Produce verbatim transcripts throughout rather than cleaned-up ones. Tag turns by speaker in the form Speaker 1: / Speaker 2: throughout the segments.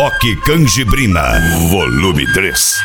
Speaker 1: Rock Canjibrina, volume três.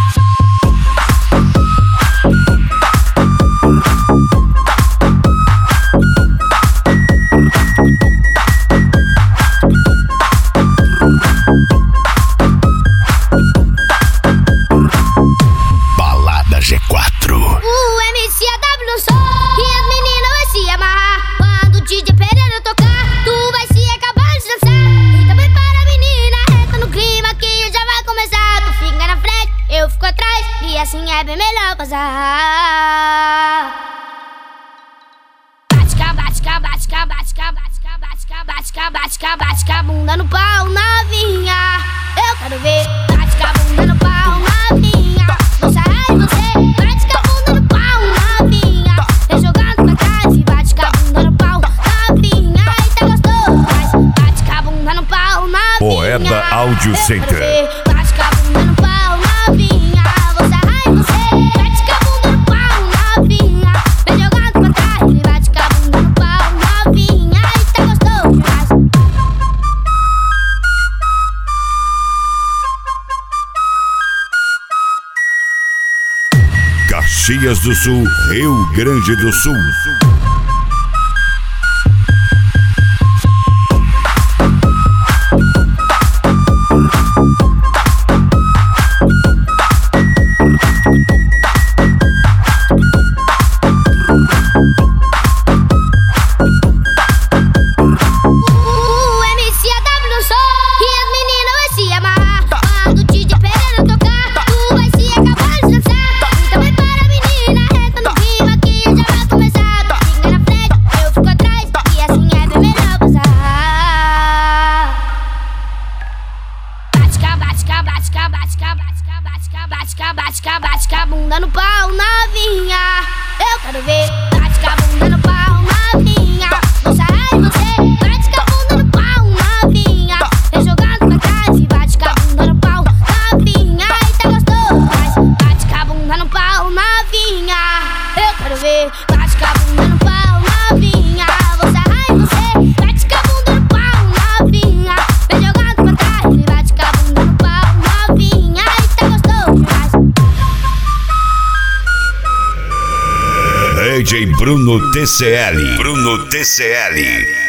Speaker 1: Balada G quatro.
Speaker 2: O M C A W lançou e as meninas vai se amarrar. Quando o D J Pereira tocar, tu vai se acabar de dançar. Então prepara, menina, entra no clima que já vai começar. Tu fica na frente, eu fico atrás, e assim é bem melhor passar. Bate-ca, bate-ca, bate-ca, bate-ca, bate-ca, bate-ca, bate-ca, bate-ca, bate-ca, bunda no pau, novinha. Eu quero ver. Bate-ca, bunda no pau, novinha. Vou sair de você. Bate-ca, bunda no pau, novinha. Vem jogando pra trás e bate-ca, bunda no pau, novinha. Eita, gostoso, mas bate-ca, bunda no pau, novinha.
Speaker 1: Poeda Audio Center.
Speaker 2: Bate-ca, bunda no pau, novinha. Vou sair de você. Bate-ca, bunda no pau, novinha. Vem jogando pra trás e bate-ca, bunda no pau, novinha. Eita, gostoso, mas
Speaker 1: Caxias do Sul, Rio Grande do Sul.
Speaker 2: O M C A W lançou e as meninas vai se amarrar. Quando o D J Pereira tocar, tu vai se acabar de dançar. Então prepara, menina, entra no clima que já vai começar. Tu fica na frente, eu fico atrás, e assim é bem melhor passar. Bate-ca, bate-ca, bate-ca, bate-ca, bate-ca, bate-ca, bate-ca, bate-ca, bate-ca, bunda no pau, novinha. Eu quero ver. Bate-ca, bunda no pau, novinha. Vou sair de você. Bate-ca, bunda no pau, novinha. Vem jogando pra trás e bate-ca, bunda no pau, novinha. Eita, gostoso, mas bate-ca, bunda no pau, novinha. Eu quero ver. Bate-ca, bunda no pau, novinha. Vou sair de você. Bate-ca, bunda no pau, novinha. Vem jogando pra trás e bate-ca, bunda no pau, novinha. Eita, gostoso, mas
Speaker 1: D J Bruno T C L. Bruno T C L.